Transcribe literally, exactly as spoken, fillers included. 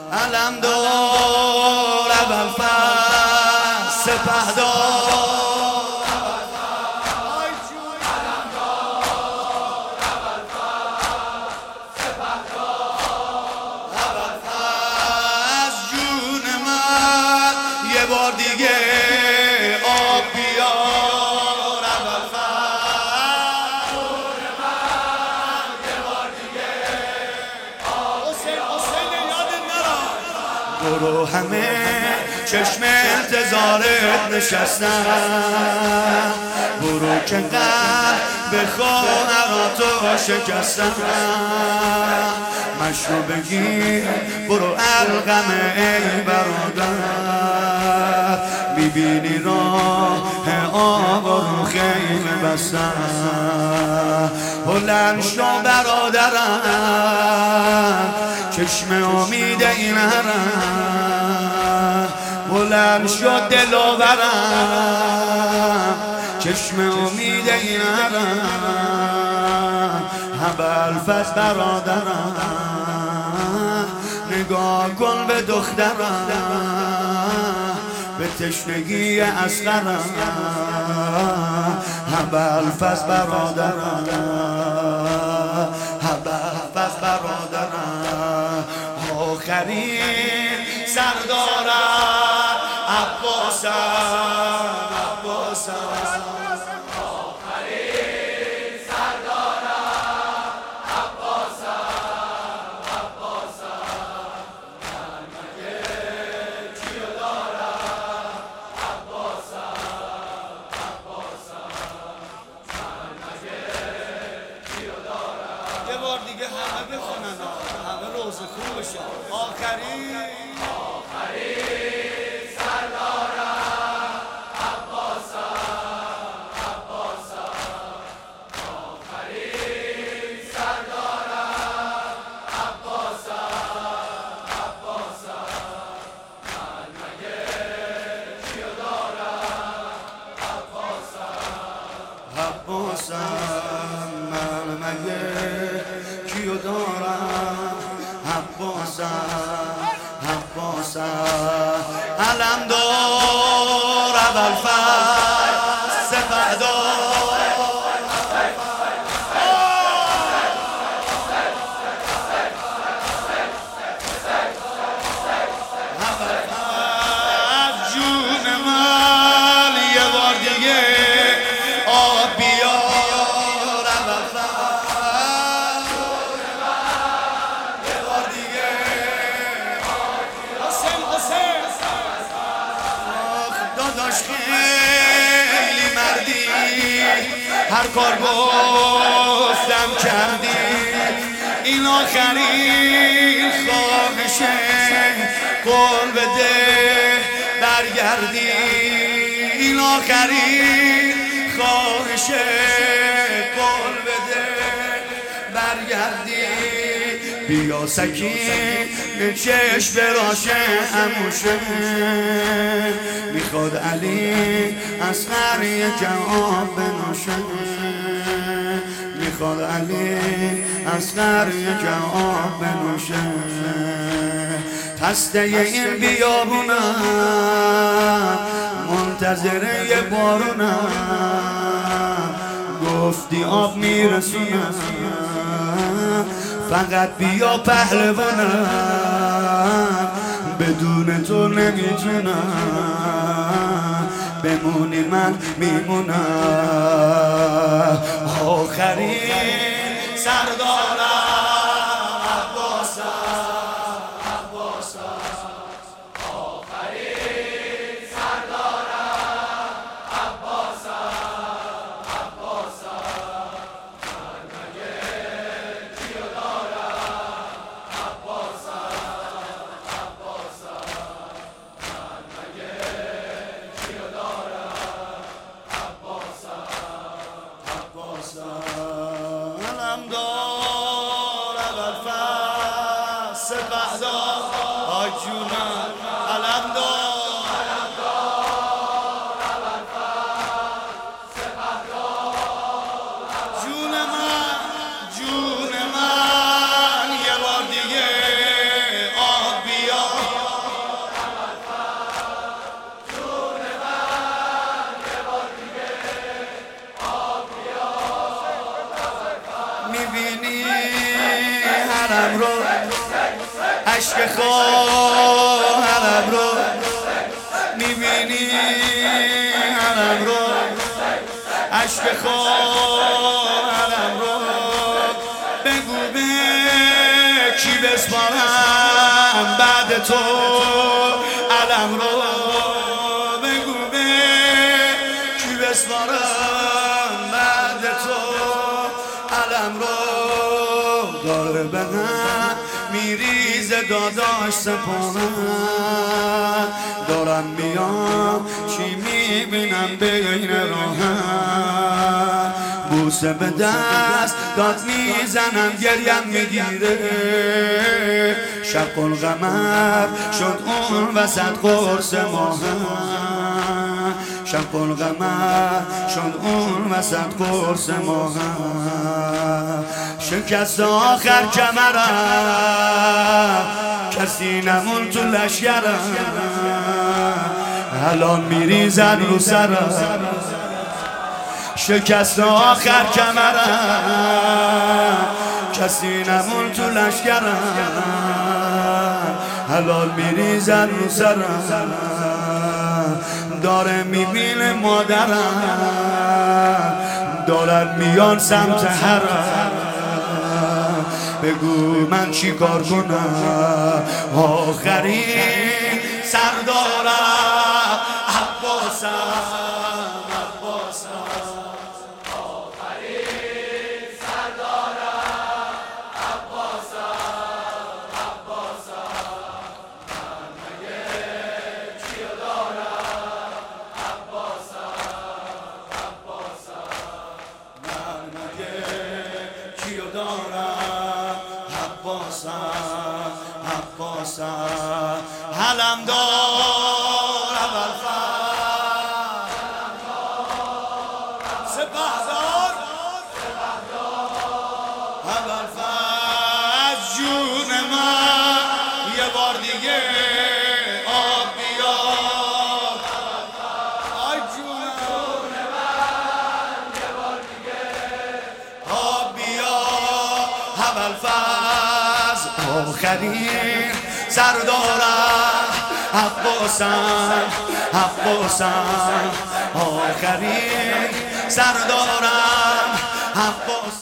علم دار اول فصل سپهدار یه بار دیگه آب بیار اول فصل جون من یه بار دیگه آب حسین حسین یادت نرم برو همه چشم انتظارت نشستن برو که قلب خواهراتو شکستن مشرو بگیر برو القمه ای برادر میبینی راه آقا رو خیمه بستن بلند شو برادرم چشم امید این هرم بلند شو دلاورم چشم امید این هرم ابوالفضل برادرم نگاه کن به دخترم به تشنگی اصغرم ابوالفضل برادرم ابوالفضل برادرم آخرین سردارم عباسم عباسم دیگه همه بخونن همه روز خوب بشه آخرین آخرین سردارم عباسم عباسم آخرین سردارم عباسم عباسم من مگه چیو دارم عباسم عباسم من مگه کیو دارم عباسم عباسم علم دار ابوالفضل سپهدار ابوالفضل جون من یه بار دیگه آب بیار ابوالفضل داداش خیلی مردی هر کار گفتم کردی این آخرین خواهشه قول بده برگردی این آخرین خواهشه قول بده برگردی بیا سکین چشم براشه اموشه میخواد علی اصغر یکم آب بنوشه میخواد علی اصغر یکم آب بنوشه تسته این بیابونم منتظره یه بارونم گفتی آب میرسونم فقط بیا پهلوانم بدون تو نمیتونم بمونی من میمونم آخرین سردارم عباسم عباسم آخرین سردارم عباسم عباسم من مگه چیو دارم عباسم عباسم من مگه چیو دارم عباسم عباسم علم دار ابوالفضل سپهدار آی جونم علم دار جون من جون من یه بار دیگه آب بیار خواهرم رو میبینی حرم رو عشق خواهرم رو بگو به کی بسپارم بعد تو علم رو بگو به کی بسپارم بعد تو علم رو داره به هم میریزه داداش سپارم دارم میام چی میبینم بین راهم بوسه به دست داد میزنم گریم میگیره شب القمر شد اون وسط قرص ماهم شب القمر شد اون وسط قرص ماهم شکست آخر کمرم کسی نمون تو لشگرم الان میریزن رو سرم شکست آخر کمرم کسی نمون تو لشگرم الان میریزن رو سرم داره میبینه مادرم دارن میان سمت حرم بگو من چی کار کنم آخرین سردارم عباسم عباسم آخرین سردارم عباسم عباسم من مگه چیو دارم عباسم عباسم من مگه چیو دارم عباسم عباسم حلم دارم الفر سپهدار ابوالفضل جون من یه بار دیگه آب بیار آی جون من یه بار دیگه آب بیار ابوالفضل آخرین سردارم عباسم عباسم آخرین سردارم عباسم